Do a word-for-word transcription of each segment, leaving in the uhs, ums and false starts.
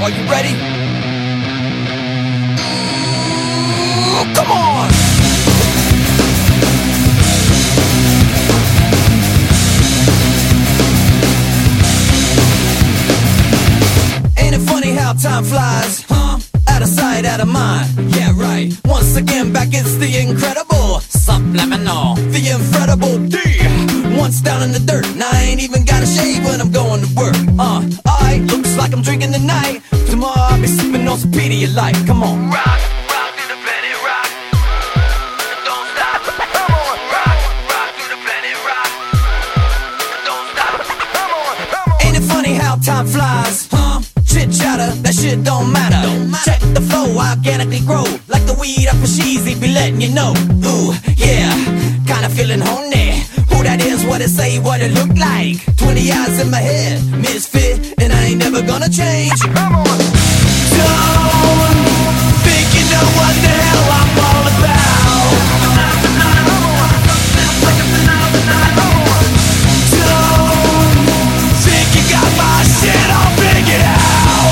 Are you ready? Ooh, come on! Ain't it funny how time flies, huh? Out of sight, out of mind. Yeah, right. Once again, back it's the incredible Subliminal, the incredible D. Once down in the dirt, and I ain't even got a shave when I'm going to work. Uh, alright, looks like I'm drinking tonight. Tomorrow I'll be sipping on some Pedialyte. Come on. Rock, rock to the planet, rock. Don't stop. Come on. Rock, rock to the planet, rock. Don't stop. Come on, come on. Ain't it funny how time flies, huh? Chit chatter, that shit don't matter. don't matter. Check the flow, organically grow. Like the weed up a sheezy, be letting you know. Ooh, yeah, kinda feeling horny. Who that is, what it say, what it look like. Twenty eyes in my head, misfit, and I ain't never gonna change. Come on. Don't think you know what the hell I'm all about. Don't think you got my shit all figured out.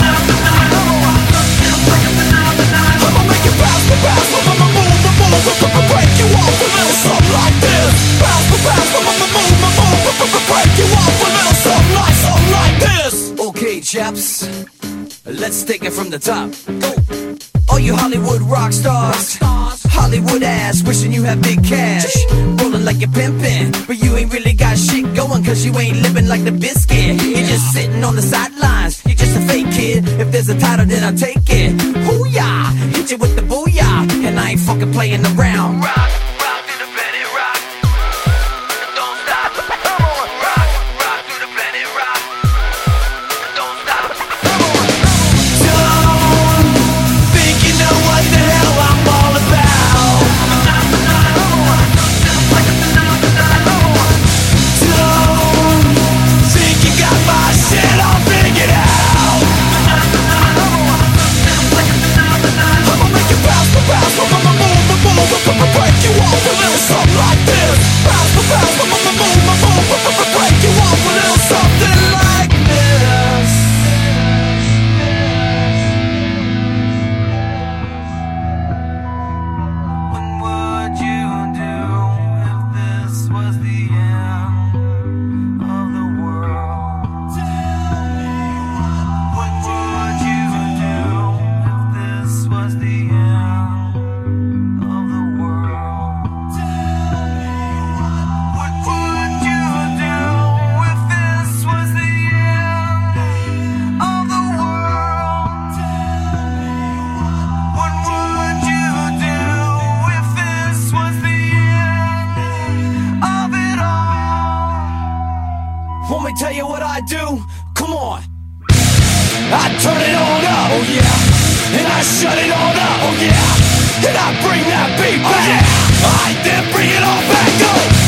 I'ma make it bounce, bounce, I'ma move, move, move, break you off a little something like this. Bounce, bounce, I'ma move, move, break you off a little something like, something like this. Okay, chaps, let's take it from the top. Go. All you Hollywood rock stars, Hollywood ass, wishing you had big cash. Rolling like you're pimping, but you ain't really got shit going, cause you ain't living like the biscuit. You're just sitting on the sidelines, you're just a fake kid. If there's a title, then I'll take it. Hoo-yah, hit you with the booyah, and I ain't fucking playing around. Rock, rock to the planet, rock. Don't stop. Come on. Rock, rock to the planet, rock. Don't stop. Come on. Don't think you know what the hell I'm all about. Don't think you got my shit all figured out. I'ma make it bounce, bounce, I'ma move, move, move, break you off a little something like this. Bounce, bounce, I'ma move, move, break you off a little something like this. What would you do if this was the end of the world? Tell me, what would you do if this was the end of the world? Tell me, what would you do if this was the end of the world? Tell me, what would you do if this was the end of it all? Want me tell you what I do? Come on. I turn it on up, oh yeah. And I shut it on up, oh yeah. And I bring that beat back, oh yeah. I then bring it all back up.